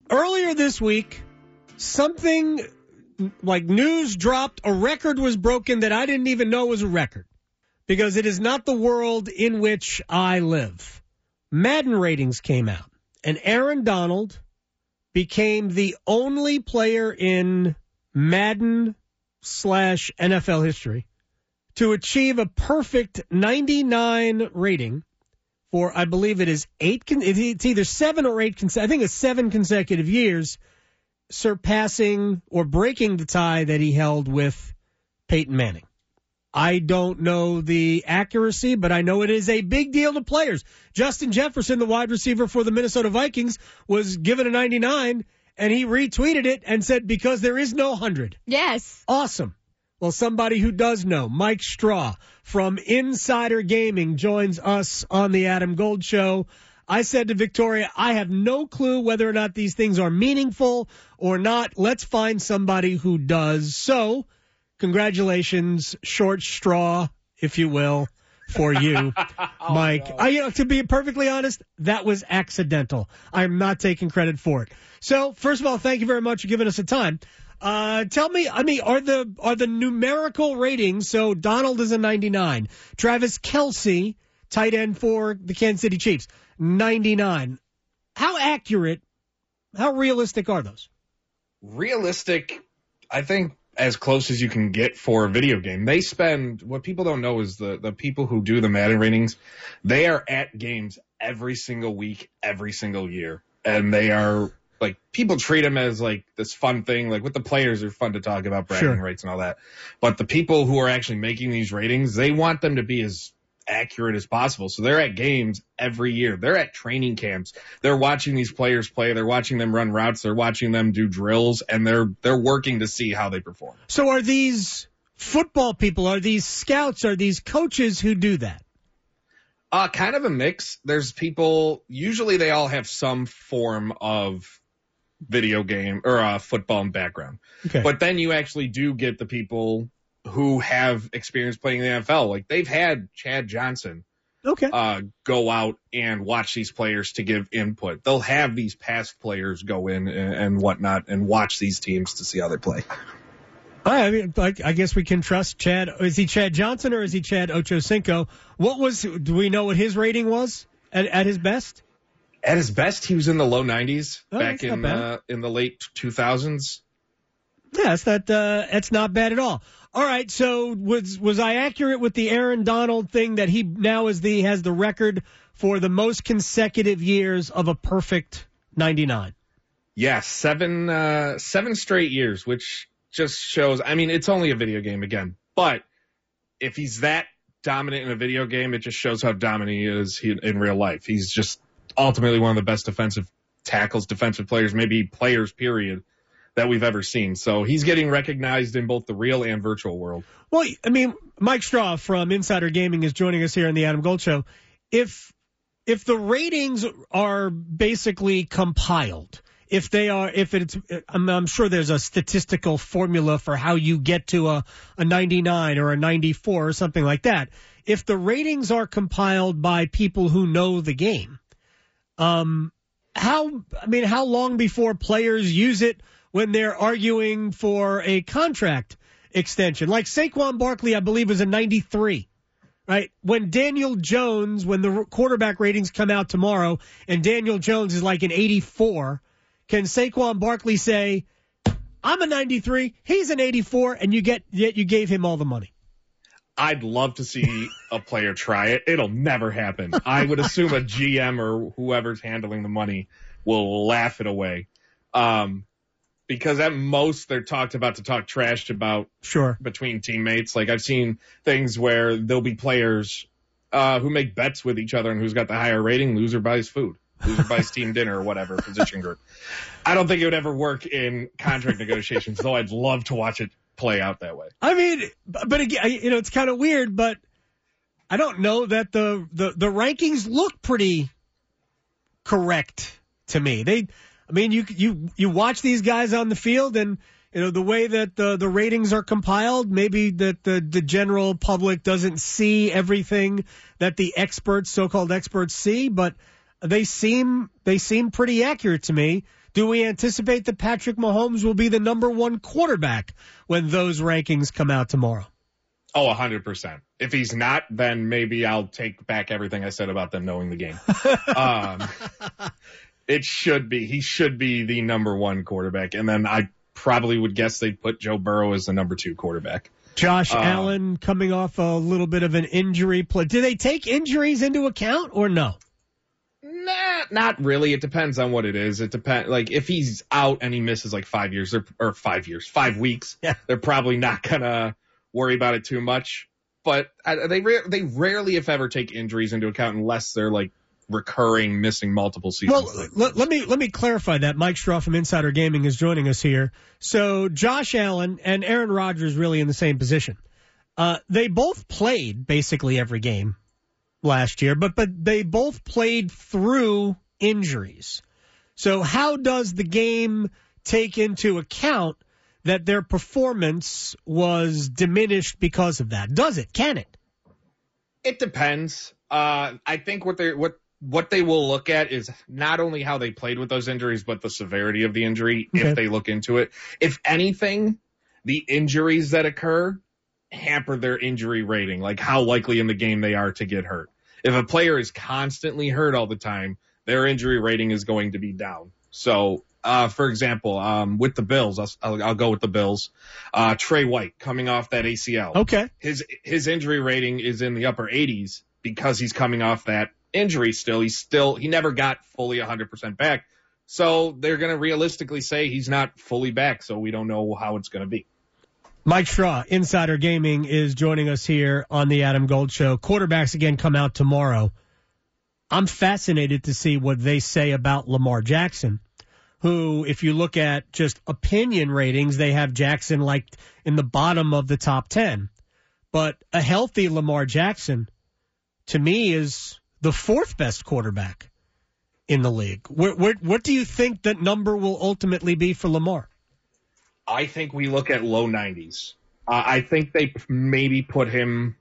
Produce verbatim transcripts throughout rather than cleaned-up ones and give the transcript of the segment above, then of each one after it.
Earlier this week, something like news dropped, a record was broken that I didn't even know was a record because it is not the world in which I live. Madden ratings came out, and Aaron Donald became the only player in Madden slash N F L history to achieve a perfect ninety-nine rating for, I believe it is eight, it's either seven or eight, I think it's seven consecutive years, surpassing or breaking the tie that he held with Peyton Manning. I don't know the accuracy, but I know it is a big deal to players. Justin Jefferson, the wide receiver for the Minnesota Vikings, was given a ninety-nine, and he retweeted it and said, because there is no one hundred. Yes. Awesome. Well, somebody who does know, Mike Straw from Insider Gaming, joins us on the Adam Gold Show. I said to Victoria, I have no clue whether or not these things are meaningful or not. Let's find somebody who does. So, congratulations, short straw, if you will, for you, oh, Mike. No. I, you know, to be perfectly honest, that was accidental. I'm not taking credit for it. So, first of all, thank you very much for giving us the time. Uh, tell me, I mean, are the are the numerical ratings, so Donald is a ninety-nine, Travis Kelce, tight end for the Kansas City Chiefs, ninety-nine. How accurate, how realistic are those? Realistic, I think, as close as you can get for a video game. They spend, what people don't know is the, the people who do the Madden ratings, they are at games every single week, every single year. And they are, like, people treat them as, like, this fun thing. Like, with the players, they're fun to talk about bragging Sure. rights and all that. But the people who are actually making these ratings, they want them to be as accurate as possible. So they're at games every year. They're at training camps. They're watching these players play. They're watching them run routes. They're watching them do drills, and they're they're working to see how they perform. So are these football people, are these scouts, are these coaches who do that? Uh, kind of a mix. There's people, usually they all have some form of video game or uh, football background. Okay. But then you actually do get the people who have experience playing in the N F L. Like, they've had Chad Johnson okay. uh, go out and watch these players to give input. They'll have these past players go in and, and whatnot and watch these teams to see how they play. I mean, I, I guess we can trust Chad. Is he Chad Johnson or is he Chad Ochocinco? What was, do we know what his rating was at, at his best? At his best, he was in the low nineties oh, back in uh, in the late two thousands. Yeah, that's not, uh, that's not bad at all. All right, so was was I accurate with the Aaron Donald thing that he now is the has the record for the most consecutive years of a perfect ninety-nine? Yeah, seven uh, seven straight years, which just shows. I mean, it's only a video game again, but if he's that dominant in a video game, it just shows how dominant he is in real life. He's just ultimately one of the best defensive tackles, defensive players, maybe players, period, that we've ever seen. So he's getting recognized in both the real and virtual world. Well, I mean, Mike Straw from Insider Gaming is joining us here on the Adam Gold Show. If if the ratings are basically compiled, if they are, if it's, I'm, I'm sure there's a statistical formula for how you get to a, a ninety-nine or a ninety-four or something like that. If the ratings are compiled by people who know the game, um, how, I mean, how long before players use it when they're arguing for a contract extension? Like Saquon Barkley, I believe, was a ninety-three, right? When Daniel Jones, when the quarterback ratings come out tomorrow and Daniel Jones is like an eighty-four, can Saquon Barkley say, I'm a ninety-three, he's an eighty-four, and you get yet you gave him all the money? I'd love to see a player try it. It'll never happen. I would assume a G M or whoever's handling the money will laugh it away. Um, Because at most they're talked about to talk trash about sure between teammates. Like, I've seen things where there'll be players uh, who make bets with each other and who's got the higher rating, loser buys food, loser buys team dinner or whatever position group. I don't think it would ever work in contract negotiations, though I'd love to watch it play out that way. I mean, but again, you know, it's kind of weird, but I don't know that the, the, the rankings look pretty correct to me. They, I mean, you you you watch these guys on the field, and you know the way that the the ratings are compiled. Maybe that the the general public doesn't see everything that the experts, so-called experts, see. But they seem they seem pretty accurate to me. Do we anticipate that Patrick Mahomes will be the number one quarterback when those rankings come out tomorrow? Oh, one hundred percent. If he's not, then maybe I'll take back everything I said about them knowing the game. um, it should be. He should be the number one quarterback. And then I probably would guess they'd put Joe Burrow as the number two quarterback. Josh um, Allen coming off a little bit of an injury play. Do they take injuries into account or no? Nah, not really. It depends on what it is. It depends. Like if he's out and he misses like five years or, or five years, five weeks, yeah. they're probably not gonna worry about it too much. But I, they ra- they rarely, if ever, take injuries into account unless they're like recurring, missing multiple seasons. Well, let, let me let me clarify that. Mike Straw from Insider Gaming is joining us here. So Josh Allen and Aaron Rodgers really in the same position. Uh, they both played basically every game last year, but but they both played through injuries. So how does the game take into account that their performance was diminished because of that? Does it? Can it? It depends. Uh, I think what they what what they will look at is not only how they played with those injuries, but the severity of the injury. Okay. If they look into it, if anything, the injuries that occur hamper their injury rating, like how likely in the game they are to get hurt. If a player is constantly hurt all the time, their injury rating is going to be down. So, uh, for example, um, with the Bills, I'll, I'll, I'll go with the Bills. Uh, Trey White coming off that A C L. Okay. His, his injury rating is in the upper eighties because he's coming off that injury still. He's still, he never got fully one hundred percent back. So they're going to realistically say he's not fully back. So we don't know how it's going to be. Mike Straw, Insider Gaming, is joining us here on the Adam Gold Show. Quarterbacks again come out tomorrow. I'm fascinated to see what they say about Lamar Jackson, who, if you look at just opinion ratings, they have Jackson like in the bottom of the top ten. But a healthy Lamar Jackson, to me, is the fourth best quarterback in the league. What, what, what do you think that number will ultimately be for Lamar? I think we look at low nineties. Uh, I think they maybe put him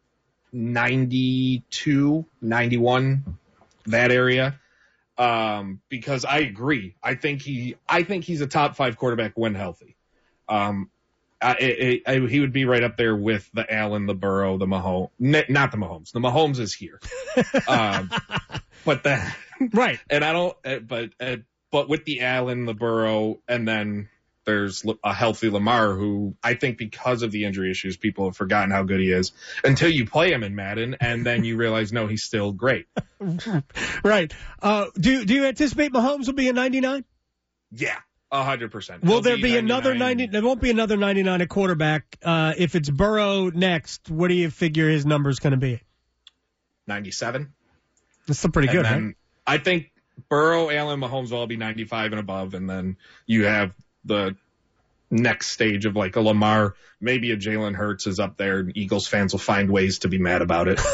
ninety-two, ninety-one, that area. Um, because I agree. I think he, I think he's a top five quarterback when healthy. Um, I, I, I, he would be right up there with the Allen, the Burrow, the Mahomes, not the Mahomes. The Mahomes is here. um, but the, right. And I don't, but, uh, but with the Allen, the Burrow, and then there's a healthy Lamar who I think because of the injury issues, people have forgotten how good he is until you play him in Madden, and then you realize, no, he's still great. Right. Uh, do do you anticipate Mahomes will be a ninety-nine? Yeah, one hundred percent. Will He'll there be, be another ninety? There won't be another ninety-nine at quarterback. Uh, if it's Burrow next, what do you figure his number is going to be? ninety-seven. That's still pretty good, and then right? I think Burrow, Allen, Mahomes will all be ninety-five and above, and then you have the next stage of like a Lamar, maybe a Jalen Hurts is up there, and Eagles fans will find ways to be mad about it.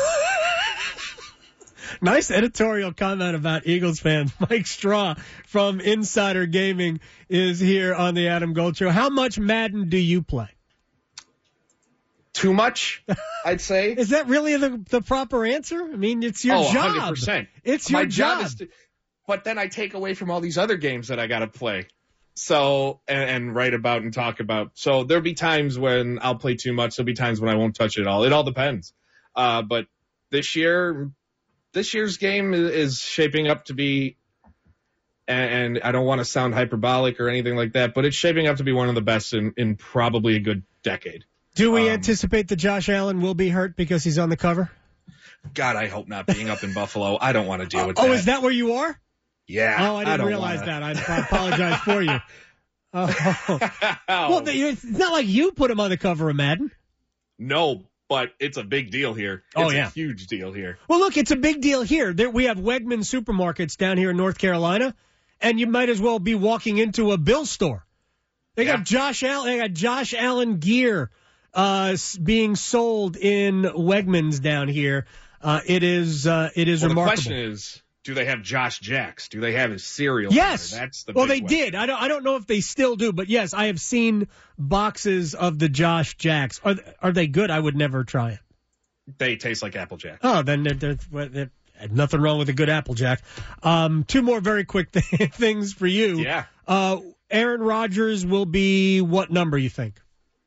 Nice editorial comment about Eagles fans. Mike Straw from Insider Gaming is here on the Adam Gold Show. How much Madden do you play? Too much, I'd say. Is that really the the proper answer? I mean, it's your oh, job. one hundred percent. It's your My job. job is to, but then I take away from all these other games that I got to play. So, and, and write about and talk about. So there'll be times when I'll play too much. There'll be times when I won't touch it at all. It all depends. Uh, but this year, this year's game is, is shaping up to be, and, and I don't want to sound hyperbolic or anything like that, but it's shaping up to be one of the best in, in probably a good decade. Do we um, anticipate that Josh Allen will be hurt because he's on the cover? God, I hope not. Being up in Buffalo, I don't want to deal with oh, that. Oh, is that where you are? Yeah. Oh, I didn't I realize wanna... that. I, I apologize for you. Oh. Well, it's not like you put him on the cover of Madden. No, but it's a big deal here. It's oh, yeah. a huge deal here. Well, look, it's a big deal here. There, we have Wegman supermarkets down here in North Carolina, and you might as well be walking into a Bill store. They yeah. got Josh Allen. They got Josh Allen gear uh, being sold in Wegmans down here. Uh, it is uh, it is well, remarkable. The question is, do they have Josh Jacks? Do they have his cereal? Yes. There? That's the well, big they question. did. I don't. I don't know if they still do, but yes, I have seen boxes of the Josh Jacks. Are are they good? I would never try it. They taste like Apple Jack. Oh, then they're, they're, they're Nothing wrong with a good Applejack. Um, two more very quick th- things for you. Yeah. Uh, Aaron Rodgers will be what number, you think?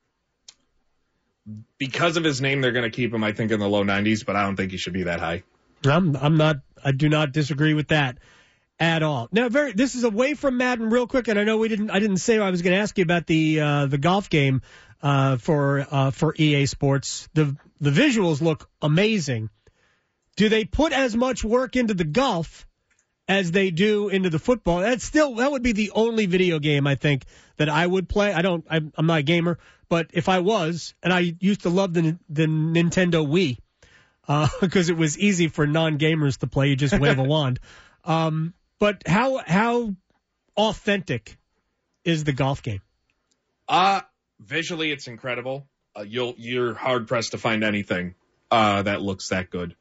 Because of his name, they're going to keep him, I think, in the low nineties, but I don't think he should be that high. I'm, I'm not, I do not disagree with that at all. Now, very, this is away from Madden real quick, and I know we didn't, I didn't say I was going to ask you about the, uh, the golf game, uh, for, uh, for E A Sports. The, the visuals look amazing. Do they put as much work into the golf as they do into the football? That's still, that would be the only video game I think that I would play. I don't, I'm, I'm not a gamer, but if I was, and I used to love the, the Nintendo Wii, uh, because it was easy for non-gamers to play. You just wave a wand. Um, but how, how authentic is the golf game? Uh, visually it's incredible. Uh, you'll, you're hard pressed to find anything, uh, that looks that good.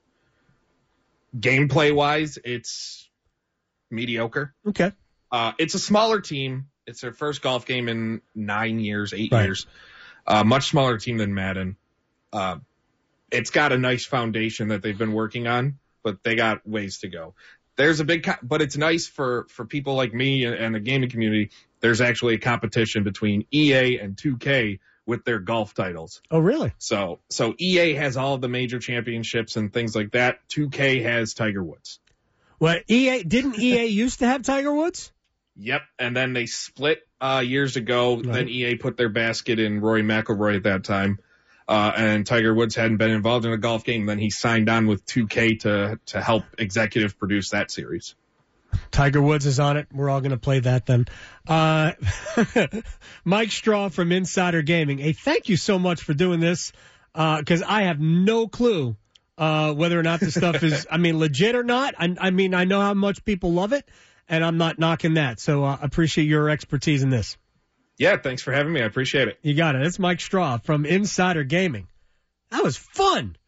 Gameplay wise, it's mediocre. Okay. Uh, it's a smaller team. It's their first golf game in nine years, eight right. years. Uh, much smaller team than Madden. Uh, it's got a nice foundation that they've been working on, but they got ways to go. There's a big, co- but it's nice for, for people like me and, and the gaming community. There's actually a competition between E A and two K with their golf titles. Oh, really? So, so E A has all of the major championships and things like that. two K has Tiger Woods. Well, E A, didn't E A used to have Tiger Woods? Yep. And then they split, uh, years ago. Right. Then E A put their basket in Rory McIlroy at that time. Uh, and Tiger Woods hadn't been involved in a golf game. Then he signed on with two K to, to help executive produce that series. Tiger Woods is on it. We're all going to play that then. Uh, Mike Straw from Insider Gaming. Hey, thank you so much for doing this, because uh, I have no clue uh, whether or not this stuff is, I mean, legit or not. I, I mean, I know how much people love it, and I'm not knocking that. So I uh, appreciate your expertise in this. Yeah, thanks for having me. I appreciate it. You got it. It's Mike Straw from Insider Gaming. That was fun.